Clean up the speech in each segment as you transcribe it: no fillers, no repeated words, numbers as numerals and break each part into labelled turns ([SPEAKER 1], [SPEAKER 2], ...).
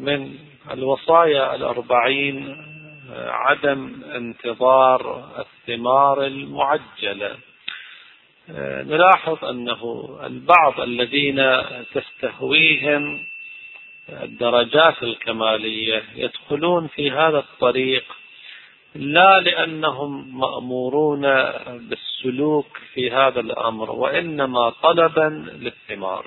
[SPEAKER 1] من الوصايا 40 عدم انتظار الثمار المعجلة. نلاحظ أنه البعض الذين تستهويهم الدرجات الكمالية يدخلون في هذا الطريق لا لأنهم مأمورون بالسلوك في هذا الأمر، وإنما طلبا للثمار.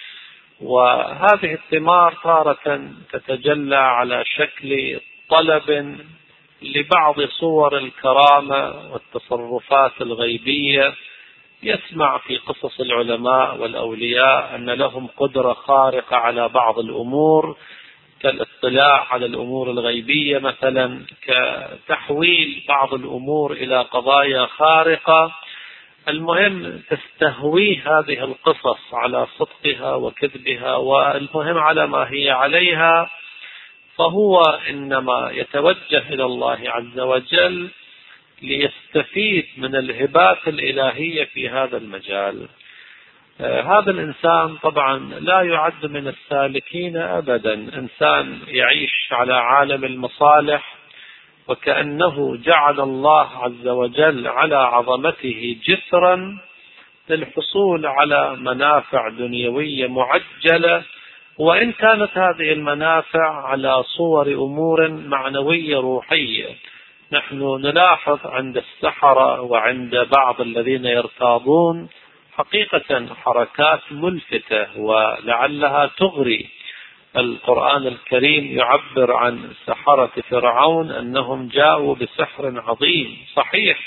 [SPEAKER 1] وهذه الثمار تارة تتجلى على شكل طلب لبعض صور الكرامة والتصرفات الغيبية. يسمع في قصص العلماء والأولياء أن لهم قدرة خارقة على بعض الأمور، كالاطلاع على الأمور الغيبية مثلا، كتحويل بعض الأمور إلى قضايا خارقة. المهم تستهوي هذه القصص على صدقها وكذبها، والمهم على ما هي عليها، فهو إنما يتوجه إلى الله عز وجل ليستفيد من الهبات الإلهية في هذا المجال. هذا الإنسان طبعا لا يعد من السالكين أبدا، إنسان يعيش على عالم المصالح، وكأنه جعل الله عز وجل على عظمته جسرا للحصول على منافع دنيوية معجلة، وإن كانت هذه المنافع على صور أمور معنوية روحية. نحن نلاحظ عند السحرة وعند بعض الذين يرتاضون حقيقة حركات ملفتة ولعلها تغري. القرآن الكريم يعبر عن سحرة فرعون أنهم جاءوا بسحر عظيم، صحيح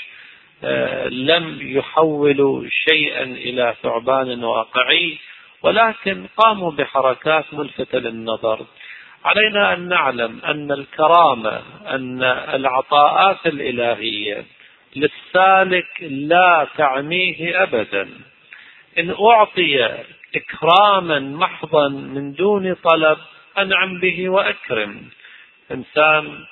[SPEAKER 1] لم يحولوا شيئا إلى ثعبان واقعي، ولكن قاموا بحركات ملفتة للنظر. علينا أن نعلم أن الكرامة، أن العطاءات الإلهية للسالك لا تعنيه أبدا. إن أعطي إكراما محضا من دون طلب أنعم به وأكرم. إنسان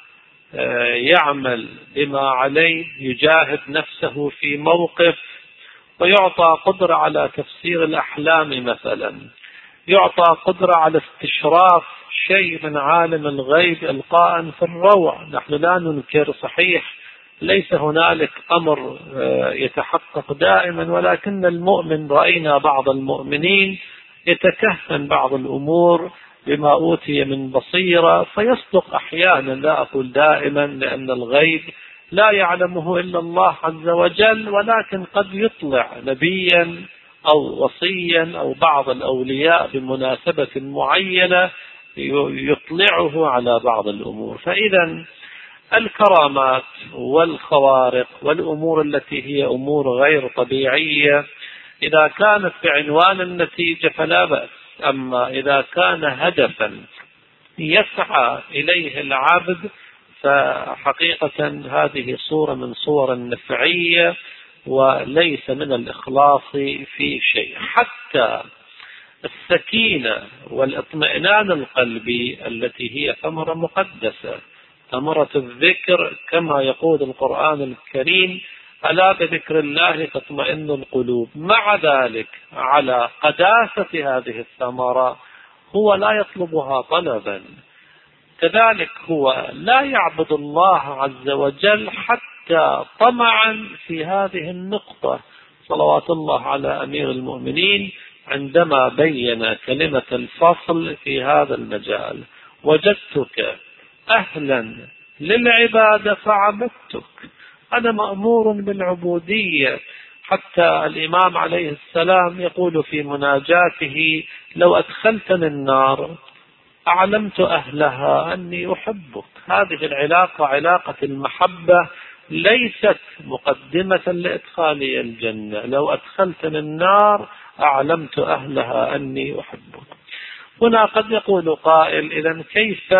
[SPEAKER 1] يعمل بما عليه، يجاهد نفسه في موقف، ويعطى قدرة على تفسير الأحلام مثلا، يعطى قدرة على استشراف شيء من عالم الغيب إلقاء في الروع. نحن لا ننكر، صحيح ليس هنالك أمر يتحقق دائما، ولكن المؤمن، رأينا بعض المؤمنين يتكهن بعض الأمور بما أوتي من بصيرة فيصدق أحيانا، لا أقول دائما لأن الغيب لا يعلمه إلا الله عز وجل، ولكن قد يطلع نبيا أو وصيا أو بعض الأولياء بمناسبة معينة يطلعه على بعض الأمور. فإذا الكرامات والخوارق والأمور التي هي أمور غير طبيعية إذا كانت بعنوان النتيجة فلا بأس، أما إذا كان هدفا يسعى إليه العبد فحقيقة هذه صورة من صور النفعية وليس من الإخلاص في شيء. حتى السكينة والاطمئنان القلبي التي هي ثمرة مقدسة، ثمرة الذكر، كما يقول القرآن الكريم: ألا بذكر الله تطمئن القلوب. مع ذلك على قداسة هذه الثمرة هو لا يطلبها طلبا، كذلك هو لا يعبد الله عز وجل حتى طمعا في هذه النقطة. صلوات الله على أمير المؤمنين عندما بين كلمة الفصل في هذا المجال: وجدتك أهلا للعبادة فعبدتك. أنا مأمور بالعبودية. حتى الإمام عليه السلام يقول في مناجاته: لو أدخلتني النار أعلمت أهلها أني أحبك. هذه العلاقة علاقة المحبة ليست مقدمة لإدخالي الجنة. لو أدخلتني النار أعلمت أهلها أني أحبك. هنا قد يقول قائل: إذن كيف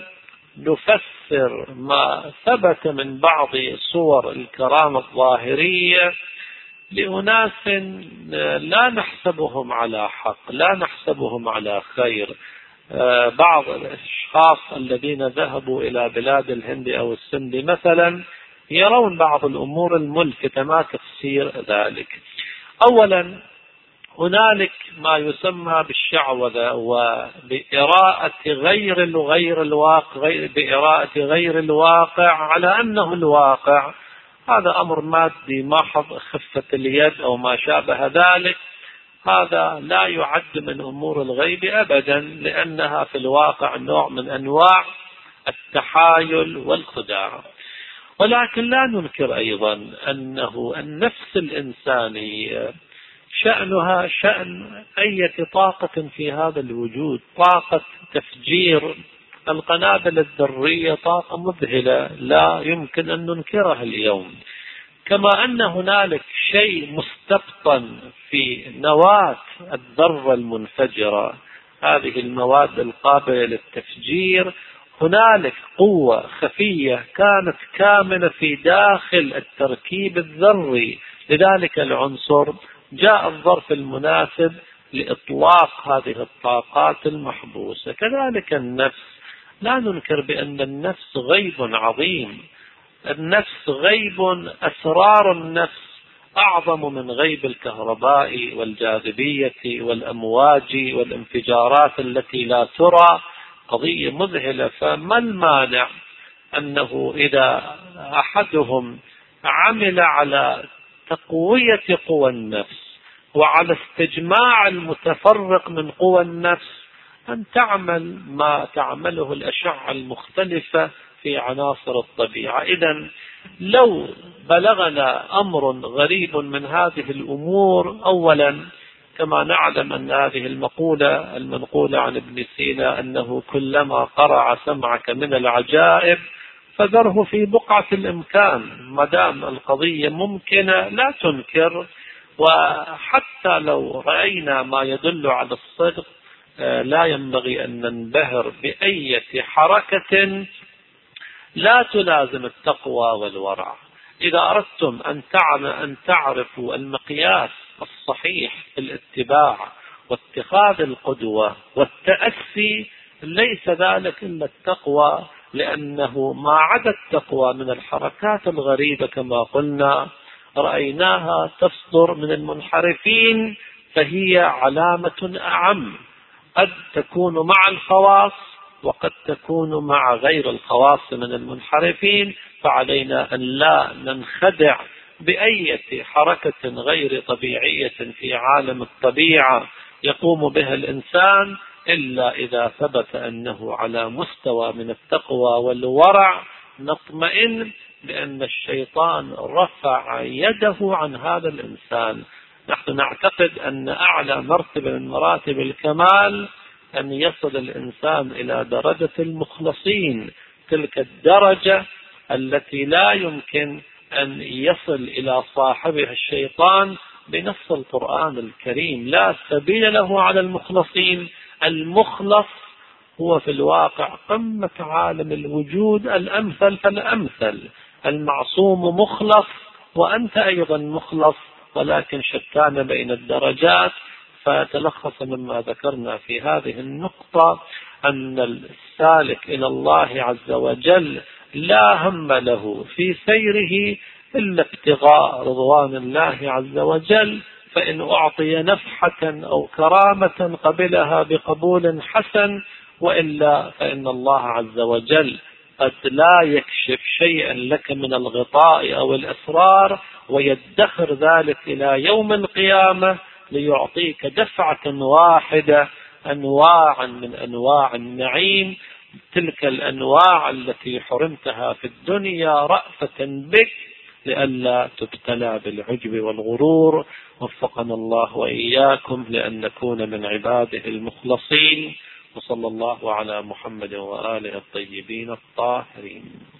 [SPEAKER 1] نفسر ما ثبت من بعض صور الكرامة الظاهرية لأناس لا نحسبهم على حق، لا نحسبهم على خير؟ بعض الأشخاص الذين ذهبوا إلى بلاد الهند أو السند مثلا يرون بعض الأمور الملفتة. ما تفسير ذلك؟ أولا هنالك ما يسمى بالشعوذة وبإراءة غير الواقع، بإراءة غير الواقع على أنه الواقع. هذا أمر مادي محض، خفة اليد أو ما شابه ذلك. هذا لا يعد من أمور الغيب أبدا، لأنها في الواقع نوع من أنواع التحايل والخداع. ولكن لا ننكر أيضا أنه النفس الإنسانية شأنها شأن أي طاقة في هذا الوجود. طاقة تفجير القنابل الذرية طاقة مذهلة لا يمكن أن ننكرها اليوم، كما أن هنالك شيء مستبطن في نواة الذرة المنفجرة، هذه المواد القابلة للتفجير. هنالك قوة خفية كانت كامنة في داخل التركيب الذري لذلك العنصر. جاء الظرف المناسب لإطلاق هذه الطاقات المحبوسة. كذلك النفس، لا ننكر بأن النفس غيب عظيم. النفس غيب، أسرار النفس أعظم من غيب الكهرباء والجاذبية والأمواج والانفجارات التي لا ترى، قضية مذهلة. فما المانع أنه إذا أحدهم عمل على تقوية قوى النفس وعلى استجماع المتفرق من قوى النفس أن تعمل ما تعمله الأشعة المختلفة في عناصر الطبيعة؟ إذن لو بلغنا أمر غريب من هذه الأمور، أولا كما نعلم أن هذه المقولة المنقولة عن ابن سينا أنه كلما قرع سمعك من العجائب فذره في بقعة الإمكان. مدام القضية ممكنة لا تنكر، وحتى لو رأينا ما يدل على الصدق لا ينبغي أن ننبهر بأي حركة لا تلازم التقوى والورع. إذا أردتم أن تعرفوا المقياس الصحيح في الاتباع واتخاذ القدوة والتأسي، ليس ذلك إلا التقوى، لأنه ما عدا التقوى من الحركات الغريبة كما قلنا رأيناها تصدر من المنحرفين، فهي علامة أعم، قد تكون مع الخواص وقد تكون مع غير الخواص من المنحرفين. فعلينا أن لا ننخدع بأي حركة غير طبيعية في عالم الطبيعة يقوم بها الإنسان إلا إذا ثبت أنه على مستوى من التقوى والورع، نطمئن بأن الشيطان رفع يده عن هذا الإنسان. نحن نعتقد أن أعلى مرتبة من مراتب الكمال أن يصل الإنسان إلى درجة المخلصين، تلك الدرجة التي لا يمكن أن يصل إلى صاحبها الشيطان بنص القرآن الكريم. لا سبيل له على المخلصين. المخلص هو في الواقع قمة عالم الوجود، الأمثل فالأمثل. المعصوم مخلص وأنت أيضا مخلص، ولكن شتان بين الدرجات. فتلخص مما ذكرنا في هذه النقطة أن السالك إلى الله عز وجل لا هم له في سيره إلا ابتغاء رضوان الله عز وجل، فإن أعطي نفحة أو كرامة قبلها بقبول حسن، وإلا فإن الله عز وجل قد لا يكشف شيئا لك من الغطاء أو الأسرار ويدخر ذلك إلى يوم القيامة ليعطيك دفعة واحدة أنواعا من أنواع النعيم، تلك الأنواع التي حرمتها في الدنيا رأفة بك لئلا تبتلى بالعجب والغرور. وفقنا الله وإياكم لأن نكون من عباده المخلصين. وصلى الله على محمد وآله الطيبين الطاهرين.